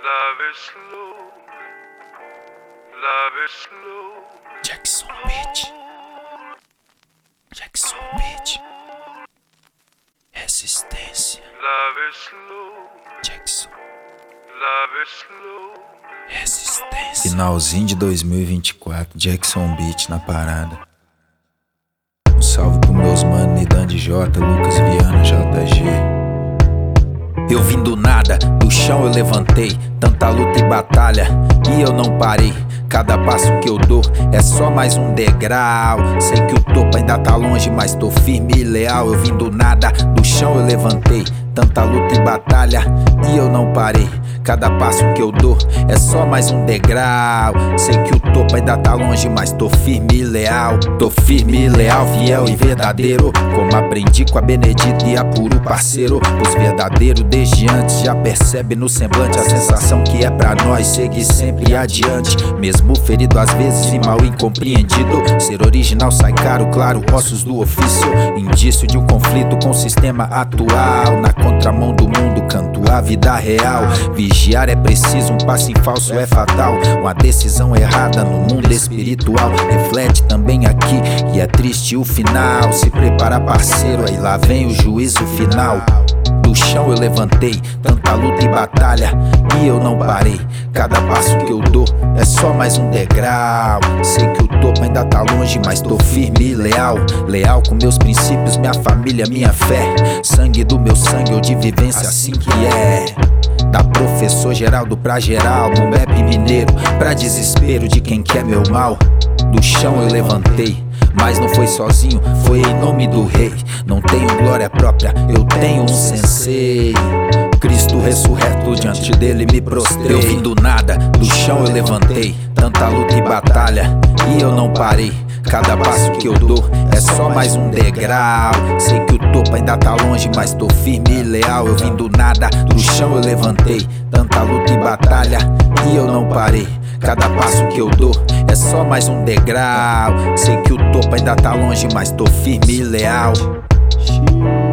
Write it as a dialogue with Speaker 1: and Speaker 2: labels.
Speaker 1: Love is slow, love is slow.
Speaker 2: Jackson Beat, Jackson Beat, resistência.
Speaker 1: Love is slow,
Speaker 2: Jackson,
Speaker 1: love is slow.
Speaker 2: resistência.
Speaker 3: Finalzinho de 2024, Jackson Beat na parada. Um salve pro meus mano, Nidan de J, Lucas Viana, JG. Eu vim do nada, do chão eu levantei. Tanta luta e batalha, e eu não parei. Cada passo que eu dou é só mais um degrau. Sei que o topo ainda tá longe, mas tô firme e leal. Eu vim do nada, do chão eu levantei. Tanta luta e batalha, e eu não parei. Cada passo que eu dou é só mais um degrau. Sei que o topo ainda tá longe, mas tô firme e leal. Tô firme e leal, fiel e verdadeiro, como aprendi com a Benedito e a Puro parceiro. Os verdadeiros desde antes já percebe no semblante a sensação que é pra nós seguir sempre adiante. Mesmo ferido às vezes e mal incompreendido, ser original sai caro, claro, ossos do ofício. Indício de um conflito com o sistema atual. Na contramão do mundo, canto a vida real. Vigiar é preciso, um passo em falso é fatal. Uma decisão errada no mundo espiritual reflete também aqui, e é triste o final. Se prepara, parceiro, aí lá vem o juízo final. Do chão eu levantei, tanta luta e batalha, e eu não parei. Cada passo que eu dou é só mais um degrau. Sei que o topo ainda tá longe, mas tô firme e leal. Leal com meus princípios, minha família, minha fé. Sangue do meu sangue, ou de vivência, assim que é. Da professor Geraldo pra geral, no rap mineiro, pra desespero de quem quer meu mal. Do chão eu levantei, mas não foi sozinho, foi em nome do rei. Não tenho glória própria, eu tenho um sensei. Cristo ressurreto, diante dele me prostrei. Eu vim do nada, do chão eu levantei. Tanta luta e batalha, e eu não parei. Cada passo que eu dou é só mais um degrau. Sei que o topo ainda tá longe, mas tô firme e leal. Eu vim do nada, do chão eu levantei. Tanta luta e batalha, e eu não parei. Cada passo que eu dou é só mais um degrau. Sei que o topo ainda tá longe, mas tô firme e leal.